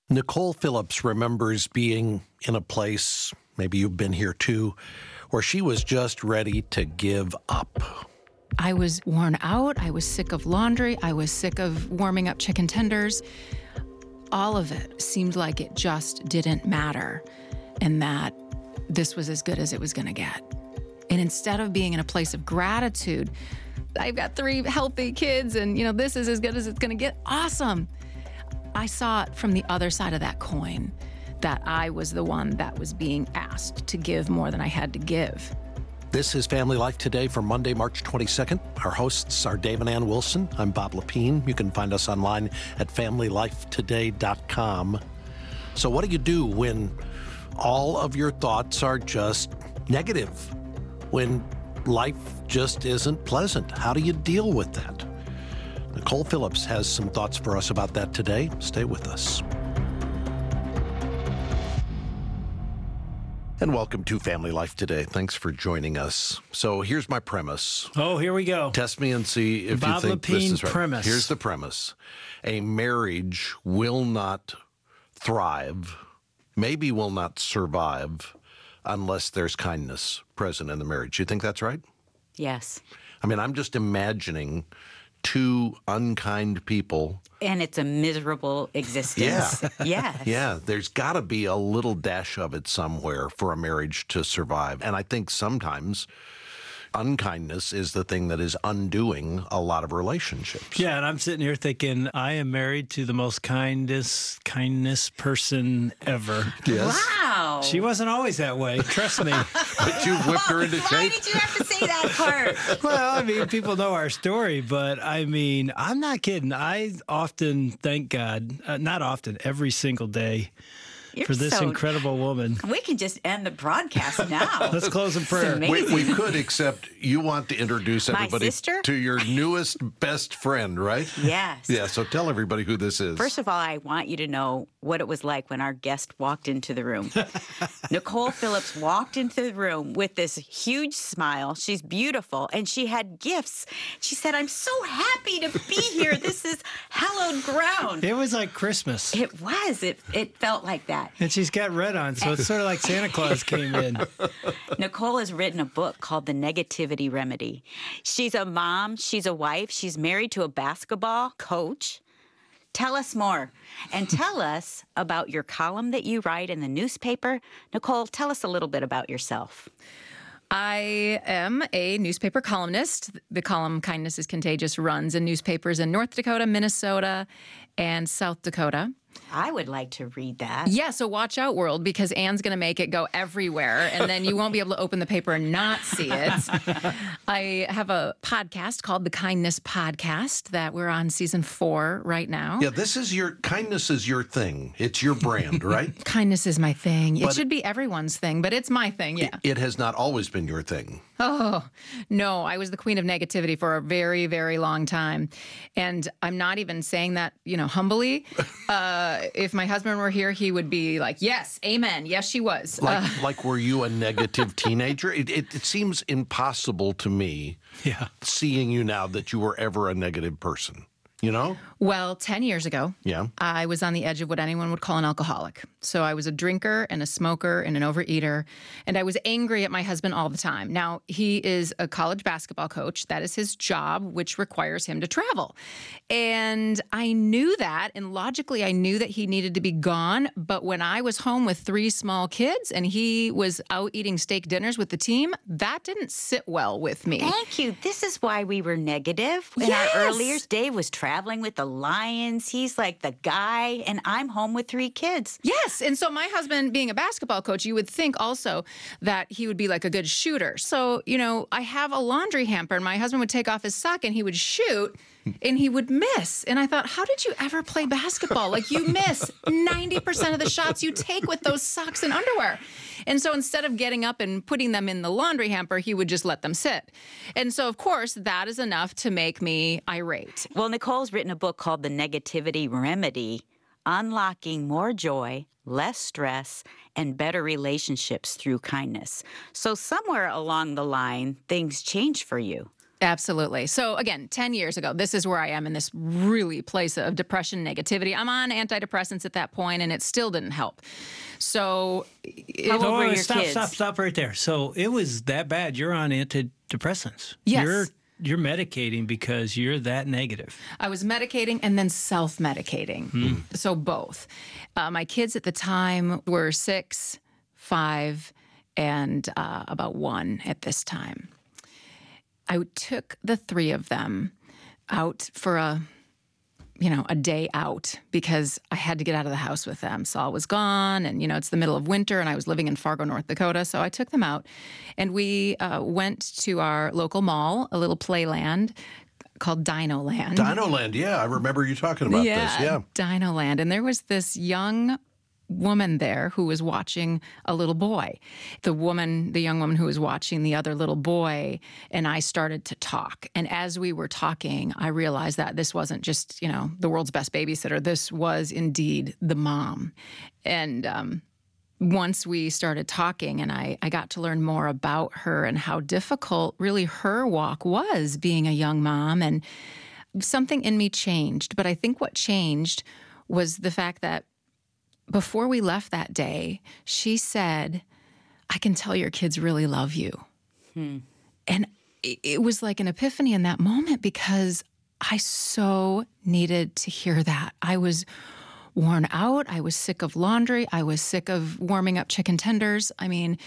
Nicole Phillips remembers being in a place, maybe you've been here too, where she was just ready to give up. I was worn out. I was sick of laundry. I was sick of warming up chicken tenders. All of it seemed like it just didn't matter and that this was as good as it was going to get. And instead of being in a place of gratitude, I've got 3 healthy kids and, this is as good as it's going to get. Awesome. I saw it from the other side of that coin, that I was the one that was being asked to give more than I had to give. This is Family Life Today for Monday, March 22nd. Our hosts are Dave and Ann Wilson. I'm Bob Lepine. You can find us online at FamilyLifeToday.com. So what do you do when all of your thoughts are just negative? When life just isn't pleasant? How do you deal with that? Nicole Phillips has some thoughts for us about that today. Stay with us. And welcome to Family Life Today. Thanks for joining us. So here's my premise. Oh, here we go. Test me and see if Bob you think Lepine this is right. premise. Here's the premise. A marriage will not thrive, maybe will not survive, unless there's kindness present in the marriage. You think that's right? Yes. I mean, I'm just imagining 2 unkind people. And it's a miserable existence. Yeah. Yes. Yeah, there's got to be a little dash of it somewhere for a marriage to survive. And I think sometimes unkindness is the thing that is undoing a lot of relationships. Yeah, and I'm sitting here thinking, I am married to the most kindest person ever. Yes. Wow. She wasn't always that way, trust me. But you whipped her into shape. Why did you have to say that part? Well, I mean, people know our story, but I mean, I'm not kidding. I often thank God, not often, every single day, for this incredible woman. We can just end the broadcast now. Let's close in prayer. We could, except you want to introduce My everybody sister? to your newest best friend, right? Yes. Yeah, so tell everybody who this is. First of all, I want you to know what it was like when our guest walked into the room. Nicole Phillips walked into the room with this huge smile. She's beautiful, and she had gifts. She said, I'm so happy to be here. This is hallowed ground. It was like Christmas. It was. It felt like that. And she's got red on, so it's sort of like Santa Claus came in. Nicole has written a book called The Negativity Remedy. She's a mom. She's a wife. She's married to a basketball coach. Tell us more. And tell us about your column that you write in the newspaper. Nicole, tell us a little bit about yourself. I am a newspaper columnist. The column Kindness is Contagious runs in newspapers in North Dakota, Minnesota, and South Dakota. I would like to read that. Yeah, so watch out, world, because Anne's going to make it go everywhere, and then you won't be able to open the paper and not see it. I have a podcast called The Kindness Podcast that we're on season 4 right now. Yeah, kindness is your thing. It's your brand, right? Kindness is my thing. It But should be everyone's thing, but it's my thing, yeah. It has not always been your thing. Oh, no, I was the queen of negativity for a very, very long time. And I'm not even saying that, humbly. If my husband were here, he would be like, yes, amen. Yes, she was. Like were you a negative teenager? It seems impossible to me, seeing you now, that you were ever a negative person. Well, 10 years ago, I was on the edge of what anyone would call an alcoholic. So I was a drinker and a smoker and an overeater, and I was angry at my husband all the time. Now, he is a college basketball coach. That is his job, which requires him to travel. And I knew that, and logically I knew that he needed to be gone. But when I was home with 3 small kids and he was out eating steak dinners with the team, that didn't sit well with me. Thank you. This is why we were negative. In our early years, Dave was traveling with the Lions. He's like the guy, and I'm home with 3 kids. Yes, and so my husband, being a basketball coach, you would think also that he would be like a good shooter. So, I have a laundry hamper, and my husband would take off his sock, and he would shoot, and he would miss. And I thought, how did you ever play basketball? Like, you miss 90% of the shots you take with those socks and underwear. And so instead of getting up and putting them in the laundry hamper, he would just let them sit. And so, of course, that is enough to make me irate. Well, Nicole's written a book called The Negativity Remedy, Unlocking More Joy, Less Stress, and Better Relationships Through Kindness. So somewhere along the line, things changed for you. Absolutely. So again, 10 years ago, this is where I am in this really place of depression, negativity. I'm on antidepressants at that point, and it still didn't help. So how old were your kids? Stop right there. So it was that bad. You're on antidepressants. Yes. You're medicating because you're that negative. I was medicating and then self-medicating. So both. My kids at the time were 6, 5, and about 1 at this time. I took the 3 of them out for a day out because I had to get out of the house with them. Saul was gone, and, it's the middle of winter, and I was living in Fargo, North Dakota. So I took them out, and we went to our local mall, a little playland called Dino Land. Dino Land, yeah. I remember you talking about this, yeah. Dino Land. And there was this young woman there who was watching a little boy. The young woman who was watching the other little boy, and I started to talk. And as we were talking, I realized that this wasn't just, the world's best babysitter. This was indeed the mom. And once we started talking, and I got to learn more about her and how difficult really her walk was being a young mom, and something in me changed. But I think what changed was the fact that before we left that day, she said, "I can tell your kids really love you." And it was like an epiphany in that moment because I so needed to hear that. I was worn out. I was sick of laundry. I was sick of warming up chicken tenders. I mean,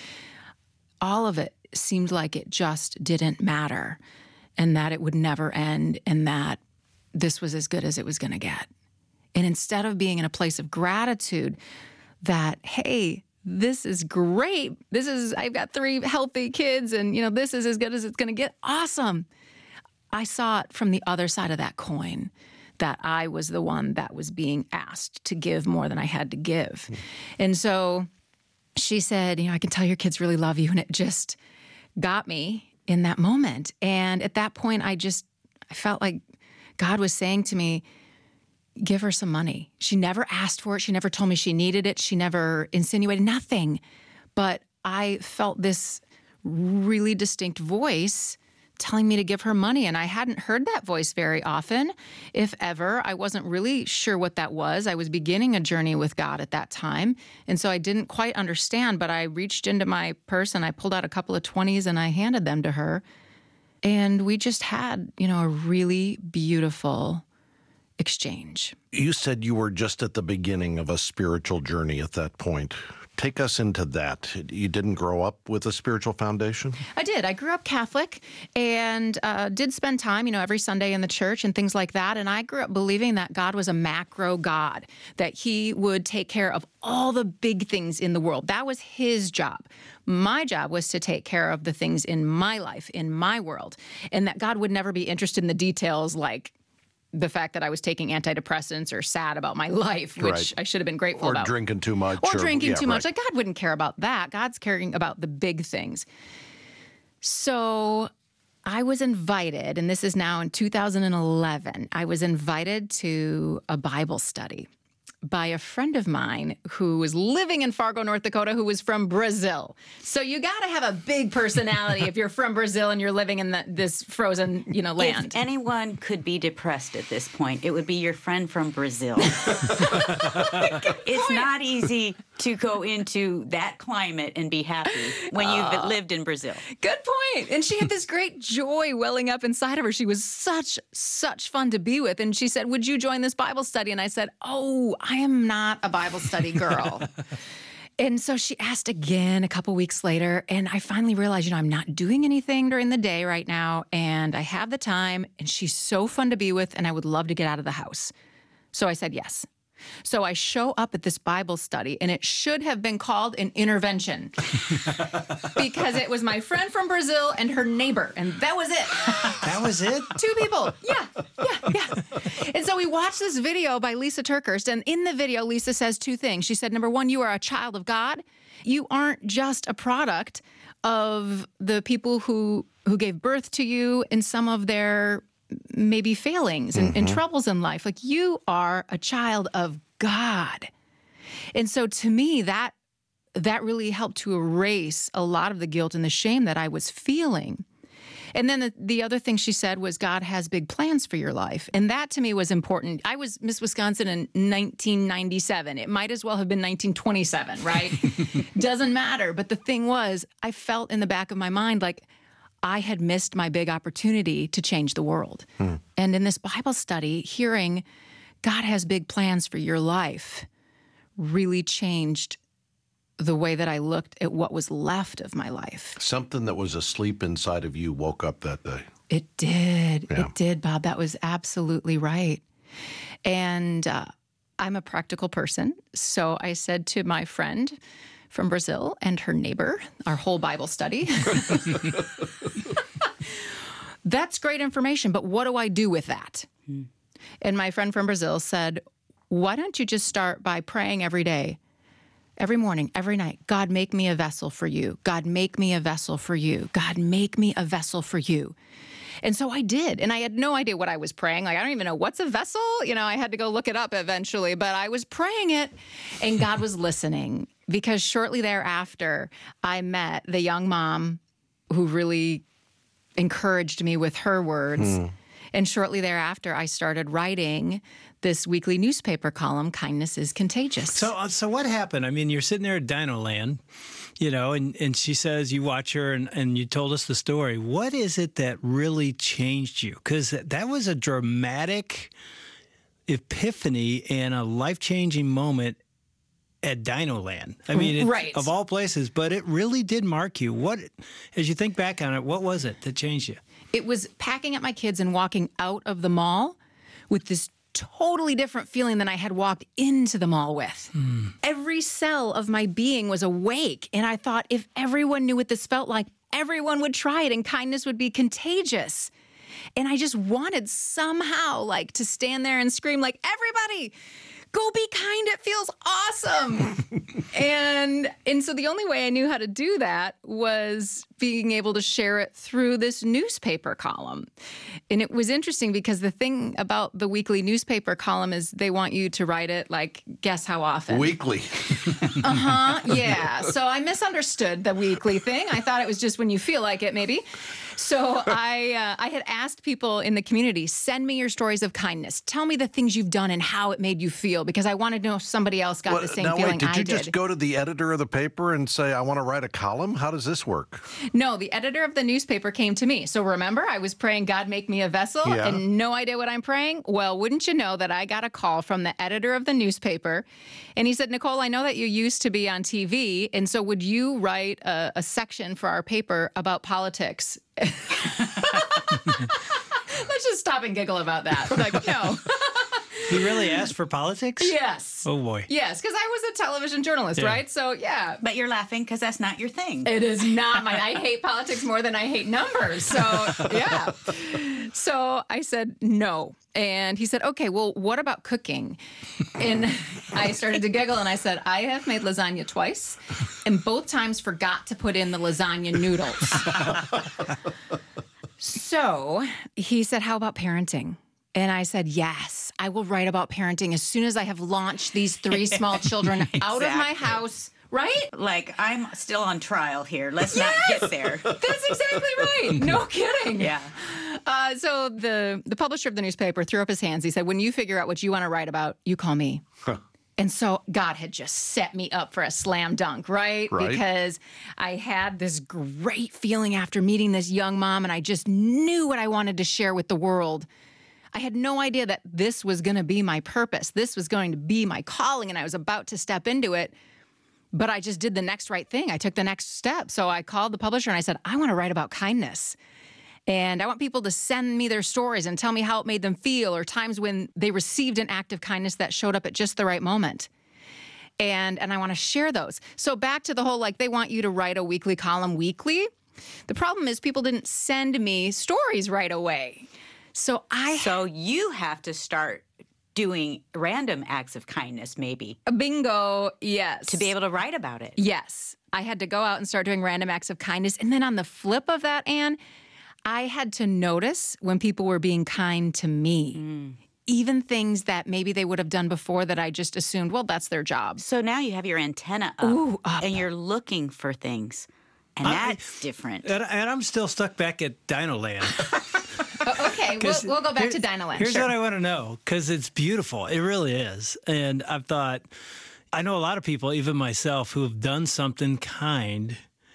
all of it seemed like it just didn't matter, and that it would never end, and that this was as good as it was going to get. And instead of being in a place of gratitude that, hey, this is great. I've got 3 healthy kids, and, this is as good as it's going to get. Awesome. I saw it from the other side of that coin, that I was the one that was being asked to give more than I had to give. And so she said, I can tell your kids really love you. And it just got me in that moment. And at that point, I felt like God was saying to me, give her some money. She never asked for it. She never told me she needed it. She never insinuated nothing. But I felt this really distinct voice telling me to give her money. And I hadn't heard that voice very often, if ever. I wasn't really sure what that was. I was beginning a journey with God at that time. And so I didn't quite understand, but I reached into my purse and I pulled out a couple of 20s and I handed them to her. And we just had, a really beautiful exchange. You said you were just at the beginning of a spiritual journey at that point. Take us into that. You didn't grow up with a spiritual foundation? I did. I grew up Catholic and did spend time, every Sunday in the church and things like that. And I grew up believing that God was a macro God, that he would take care of all the big things in the world. That was his job. My job was to take care of the things in my life, in my world, and that God would never be interested in the details like the fact that I was taking antidepressants or sad about my life, which I should have been grateful about. Or drinking too much. Or drinking too much. Like, God wouldn't care about that. God's caring about the big things. So I was invited, and this is now in 2011, I was invited to a Bible study by a friend of mine who was living in Fargo, North Dakota, who was from Brazil. So you got to have a big personality if you're from Brazil and you're living in this frozen, land. If anyone could be depressed at this point, it would be your friend from Brazil. It's not easy to go into that climate and be happy when you've lived in Brazil. Good point. And she had this great joy welling up inside of her. She was such fun to be with. And she said, "Would you join this Bible study?" And I said, "Oh, I am not a Bible study girl." And so she asked again a couple weeks later, and I finally realized, I'm not doing anything during the day right now, and I have the time, and she's so fun to be with, and I would love to get out of the house. So I said yes. So I show up at this Bible study, and it should have been called an intervention because it was my friend from Brazil and her neighbor, and that was it. That was it? 2 people. Yeah. And so we watched this video by Lisa TerKeurst, and in the video, Lisa says 2 things. She said, number 1, you are a child of God. You aren't just a product of the people who gave birth to you and some of their maybe failings and troubles in life. Like, you are a child of God. And so to me, that really helped to erase a lot of the guilt and the shame that I was feeling. And then the other thing she said was, God has big plans for your life. And that to me was important. I was Miss Wisconsin in 1997. It might as well have been 1927, right? Doesn't matter. But the thing was, I felt in the back of my mind like I had missed my big opportunity to change the world. And in this Bible study, hearing God has big plans for your life really changed the way that I looked at what was left of my life. Something that was asleep inside of you woke up that day. It did. Yeah. It did, Bob. That was absolutely right. And I'm a practical person. So I said to my friend from Brazil and her neighbor, our whole Bible study, that's great information, but what do I do with that? And my friend from Brazil said, why don't you just start by praying every day? Every morning, every night, God, make me a vessel for you. God, make me a vessel for you. God, make me a vessel for you. And so I did. And I had no idea what I was praying. Like, I don't even know what's a vessel. You know, I had to go look it up eventually, but I was praying it and God was listening, because shortly thereafter, I met the young mom who really encouraged me with her words. And shortly thereafter, I started writing this weekly newspaper column, Kindness is Contagious. So what happened? I mean, you're sitting there at Dino Land, you know, and she says you watch her and you told us the story. What is it that really changed you? Because that was a dramatic epiphany and a life-changing moment at Dino Land. I mean, Right. Of all places, but it really did mark you. What, as you think back on it, what was it that changed you? It was packing up my kids and walking out of the mall with this totally different feeling than I had walked into the mall with. Every cell of my being was awake. And I thought, if everyone knew what this felt like, everyone would try it and kindness would be contagious. And I just wanted somehow like to stand there and scream like, everybody, go be kind. It feels awesome. and so the only way I knew how to do that was being able to share it through this newspaper column. And it was interesting because the thing about the weekly newspaper column is they want you to write it like, guess how often? Weekly. Yeah. So I misunderstood the weekly thing. I thought it was just when you feel like it, maybe. So I had asked people in the community, send me your stories of kindness. Tell me the things you've done and how it made you feel, because I wanted to know if somebody else got the same feeling did I you did. just go to the editor of the paper and say, I want to write a column? How does this work? No, the editor of the newspaper came to me. So remember, I was praying, God, make me a vessel, Yeah. and no idea what I'm praying? Well, wouldn't you know that I got a call from the editor of the newspaper, and he said, Nicole, I know that you used to be on TV, and so would you write a section for our paper about politics? Let's just stop and giggle about that. Like, no. He really asked for politics? Yes. Oh, boy. Yes, because I was a television journalist, Yeah. right? So, yeah. But you're laughing because that's not your thing. It is not mine. I hate politics more than I hate numbers. So, yeah. So I said no. And he said, okay, well, what about cooking? And I started to giggle and I said, I have made lasagna twice and both times forgot to put in the lasagna noodles. So he said, how about parenting? And I said, yes, I will write about parenting as soon as I have launched these 3 small children out of my house, right? Like, I'm still on trial here. Let's not get there. That's exactly right. No kidding. Yeah. So the publisher of the newspaper threw up his hands. He said, when you figure out what you want to write about, you call me. And so God had just set me up for a slam dunk, right? Because I had this great feeling after meeting this young mom, and I just knew what I wanted to share with the world. I had no idea that this was going to be my purpose. This was going to be my calling, and I was about to step into it. But I just did the next right thing. I took the next step. So I called the publisher and I said, I want to write about kindness. And I want people to send me their stories and tell me how it made them feel, or times when they received an act of kindness that showed up at just the right moment. And I want to share those. So back to the whole, like, they want you to write a weekly column weekly. The problem is people didn't send me stories right away. So you have to start doing random acts of kindness, maybe. Bingo, yes. To be able to write about it. Yes. I had to go out and start doing random acts of kindness. And then on the flip of that, Anne, I had to notice when people were being kind to me. Even things that maybe they would have done before that I just assumed, well, that's their job. So now you have your antenna up, Ooh, up. and you're looking for things And that's different. And I'm still stuck back at Dino Land. Okay, we'll go back to Dino Land. Here's Sure. what I want to know, because it's beautiful. It really is. And I've thought, I know a lot of people, even myself, who have done something kind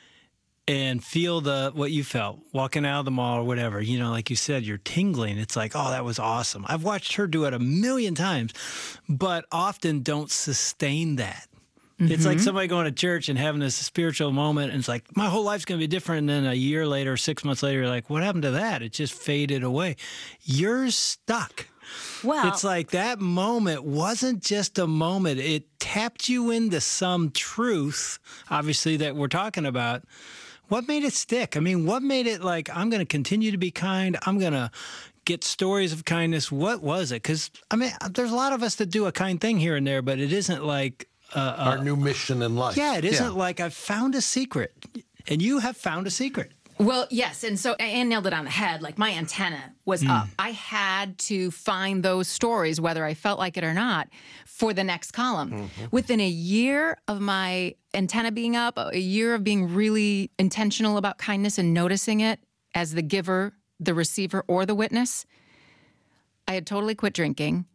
and feel what you felt walking out of the mall or whatever. You know, like you said, you're tingling. It's like, oh, that was awesome. I've watched her do it a million times, but often don't sustain that. It's like somebody going to church and having this spiritual moment, and it's like, my whole life's going to be different. And then a year later, 6 months later, you're like, what happened to that? It just faded away. You're stuck. Well, It's like that moment wasn't just a moment. It tapped you into some truth, obviously, that we're talking about. What made it stick? I mean, what made it like, I'm going to continue to be kind? I'm going to get stories of kindness. What was it? Because, I mean, there's a lot of us that do a kind thing here and there, but it isn't like... Our new mission in life. Yeah, it isn't like I've found a secret. And you have found a secret. Well, yes. And so Ann nailed it on the head. Like, my antenna was up. I had to find those stories, whether I felt like it or not, for the next column. Within a year of my antenna being up, a year of being really intentional about kindness and noticing it as the giver, the receiver, or the witness, I had totally quit drinking.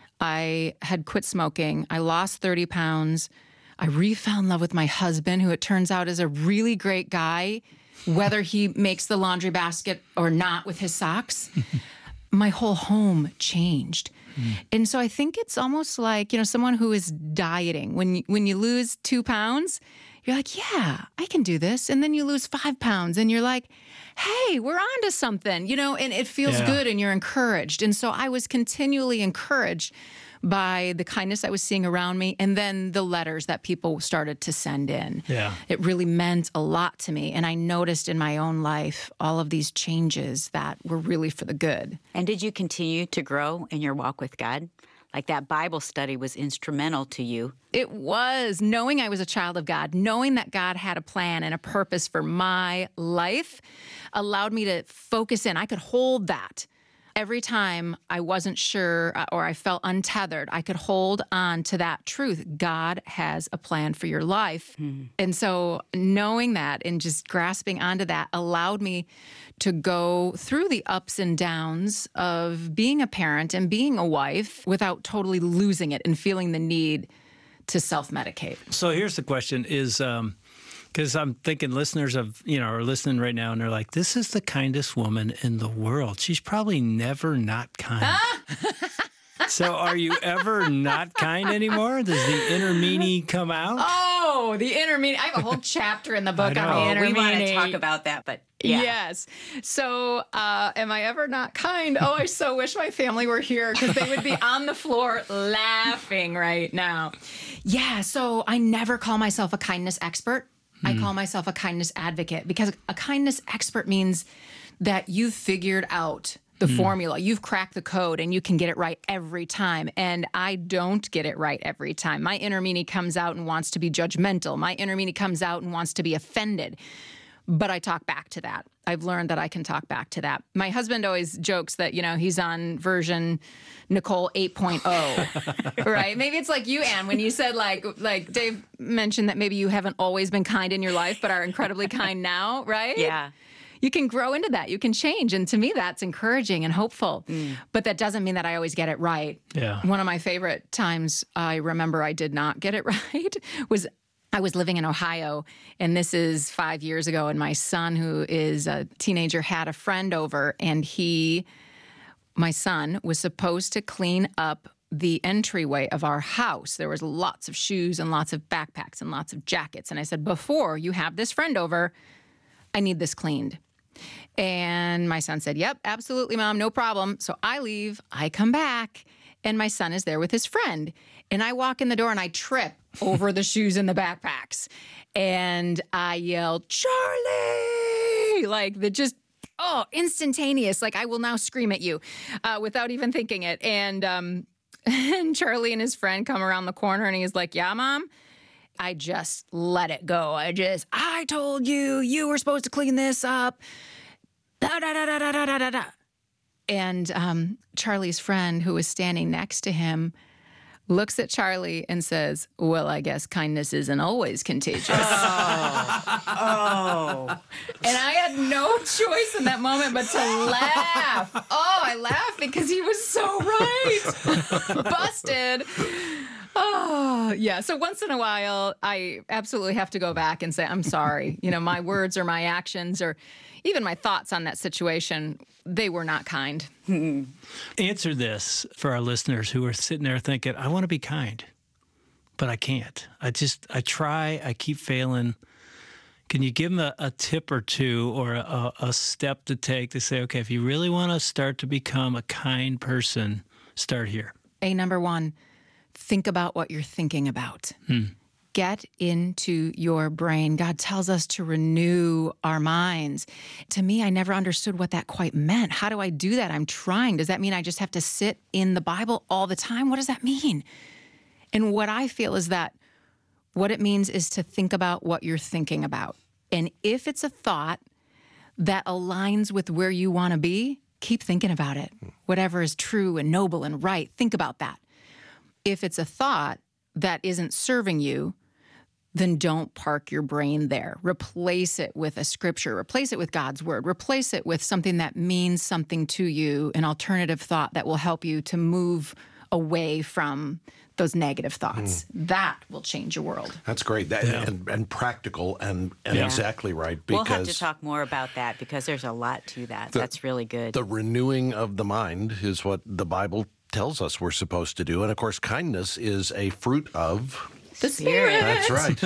I had quit smoking. I lost 30 pounds. I refell in love with my husband, who it turns out is a really great guy, whether he makes the laundry basket or not with his socks. My whole home changed. And so I think it's almost like, you know, someone who is dieting. When you lose 2 pounds, you're like, yeah, I can do this. And then you lose 5 pounds and you're like, hey, we're on to something, you know, and it feels good and you're encouraged. And so I was continually encouraged by the kindness I was seeing around me, and then the letters that people started to send in. Yeah. It really meant a lot to me. And I noticed in my own life all of these changes that were really for the good. And did you continue to grow in your walk with God? Like, that Bible study was instrumental to you. It was. Knowing I was a child of God, knowing that God had a plan and a purpose for my life allowed me to focus in. I could hold that. Every time I wasn't sure or I felt untethered, I could hold on to that truth. God has a plan for your life. And so knowing that and just grasping onto that allowed me to go through the ups and downs of being a parent and being a wife without totally losing it and feeling the need to self-medicate. So here's the question is, because I'm thinking listeners are listening right now and they're like, this is the kindest woman in the world. She's probably never not kind. So are you ever not kind anymore? Does the inner meanie come out? Oh, the inner meaning. I have a whole chapter in the book on the inner We want to meaning. talk about that, but yeah. Yes. So, am I ever not kind? Oh, I so wish my family were here because they would be on the floor laughing right now. Yeah. So I never call myself a kindness expert. I call myself a kindness advocate, because a kindness expert means that you've figured out the formula. You've cracked the code and you can get it right every time. And I don't get it right every time. My inner meanie comes out and wants to be judgmental. My inner meanie comes out and wants to be offended. But I talk back to that. I've learned that I can talk back to that. My husband always jokes that, you know, he's on version Nicole 8.0, right? Maybe it's like you, Ann, when you said like Dave mentioned that maybe you haven't always been kind in your life, but are incredibly kind now, right? Yeah. You can grow into that. You can change. And to me, that's encouraging and hopeful. But that doesn't mean that I always get it right. Yeah. One of my favorite times I remember I did not get it right was I was living in Ohio, and this is 5 years ago, and my son, who is a teenager, had a friend over, and my son was supposed to clean up the entryway of our house. There was lots of shoes and lots of backpacks and lots of jackets. And I said, before you have this friend over, I need this cleaned. And my son said, yep, absolutely, Mom, no problem. So I leave, I come back, and my son is there with his friend. And I walk in the door and I trip over the shoes and the backpacks. And I yell, Charlie! Like instantaneous. Like, I will now scream at you without even thinking it. And Charlie and his friend come around the corner and he's like, yeah, Mom? I just let it go. I told you, you were supposed to clean this up. Da, da, da, da, da, da, da, da. And Charlie's friend, who was standing next to him, looks at Charlie and says, well, I guess kindness isn't always contagious. Oh. And I had no choice in that moment but to laugh. Oh, I laughed because he was so right. Busted. Oh, yeah. So once in a while, I absolutely have to go back and say, I'm sorry. My words or my actions or even my thoughts on that situation, they were not kind. Answer this for our listeners who are sitting there thinking, I want to be kind, but I can't. I try, I keep failing. Can you give them a tip or two or a step to take to say, okay, if you really want to start to become a kind person, start here? Number one, think about what you're thinking about. Get into your brain. God tells us to renew our minds. To me, I never understood what that quite meant. How do I do that? I'm trying. Does that mean I just have to sit in the Bible all the time? What does that mean? And what I feel is that what it means is to think about what you're thinking about. And if it's a thought that aligns with where you want to be, keep thinking about it. Whatever is true and noble and right, think about that. If it's a thought that isn't serving you, then don't park your brain there. Replace it with a scripture. Replace it with God's word. Replace it with something that means something to you, an alternative thought that will help you to move away from those negative thoughts. That will change your world. That's great. And practical and exactly right. We'll have to talk more about that because there's a lot to that. That's really good. The renewing of the mind is what the Bible tells us we're supposed to do. And of course, kindness is a fruit of the Spirit. That's right.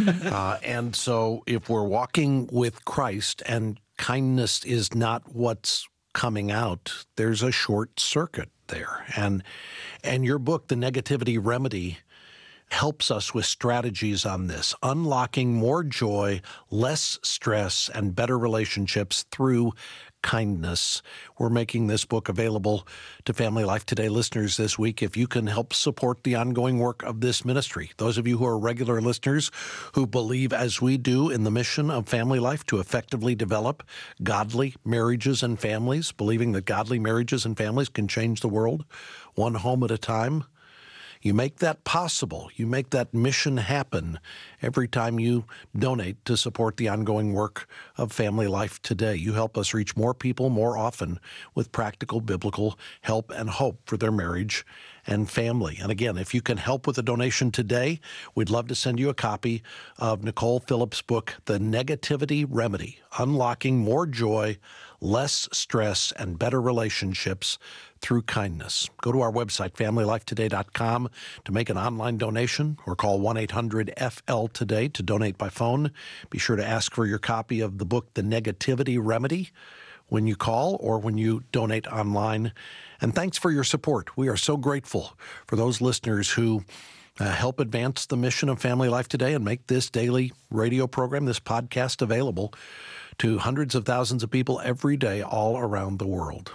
And so if we're walking with Christ and kindness is not what's coming out, there's a short circuit there. And your book, The Negativity Remedy, helps us with strategies on this, unlocking more joy, less stress, and better relationships through kindness. We're making this book available to Family Life Today listeners this week. If you can help support the ongoing work of this ministry, those of you who are regular listeners who believe as we do in the mission of Family Life to effectively develop godly marriages and families, believing that godly marriages and families can change the world one home at a time, you make that possible. You make that mission happen every time you donate to support the ongoing work of Family Life Today. You help us reach more people more often with practical biblical help and hope for their marriage and family. And again, if you can help with a donation today, we'd love to send you a copy of Nicole Phillips' book, The Negativity Remedy, Unlocking More Joy, Less Stress, and Better Relationships Through Kindness. Go to our website, FamilyLifeToday.com, to make an online donation or call 1-800-FL-TODAY to donate by phone. Be sure to ask for your copy of the book, The Negativity Remedy, when you call or when you donate online. And thanks for your support. We are so grateful for those listeners who help advance the mission of Family Life Today and make this daily radio program, this podcast, available to hundreds of thousands of people every day all around the world.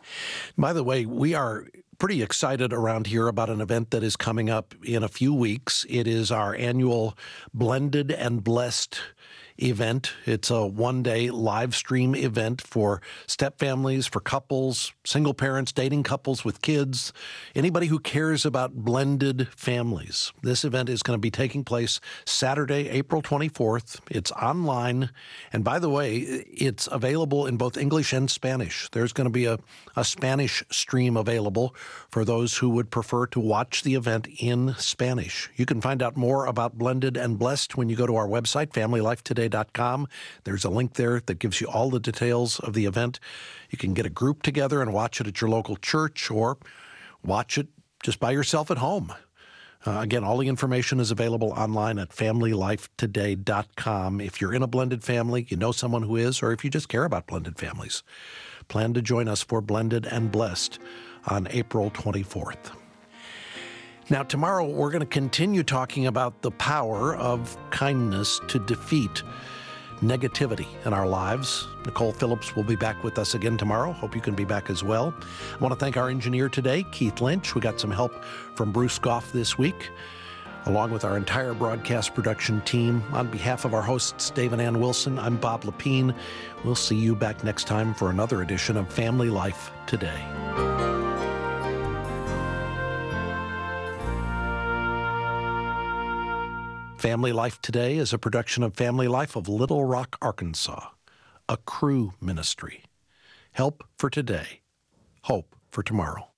By the way, we are pretty excited around here about an event that is coming up in a few weeks. It is our annual Blended and Blessed event. It's a one-day live stream event for step families, for couples, single parents, dating couples with kids, anybody who cares about blended families. This event is going to be taking place Saturday, April 24th. It's online. And by the way, it's available in both English and Spanish. There's going to be a Spanish stream available for those who would prefer to watch the event in Spanish. You can find out more about Blended and Blessed when you go to our website, FamilyLifeToday.com. There's a link there that gives you all the details of the event. You can get a group together and watch it at your local church or watch it just by yourself at home. Again, all the information is available online at FamilyLifeToday.com. If you're in a blended family, you know someone who is, or if you just care about blended families, plan to join us for Blended and Blessed on April 24th. Now, tomorrow, we're going to continue talking about the power of kindness to defeat negativity in our lives. Nicole Phillips will be back with us again tomorrow. Hope you can be back as well. I want to thank our engineer today, Keith Lynch. We got some help from Bruce Goff this week, along with our entire broadcast production team. On behalf of our hosts, Dave and Ann Wilson, I'm Bob Lepine. We'll see you back next time for another edition of Family Life Today. Family Life Today is a production of Family Life of Little Rock, Arkansas, a Cru ministry. Help for today, hope for tomorrow.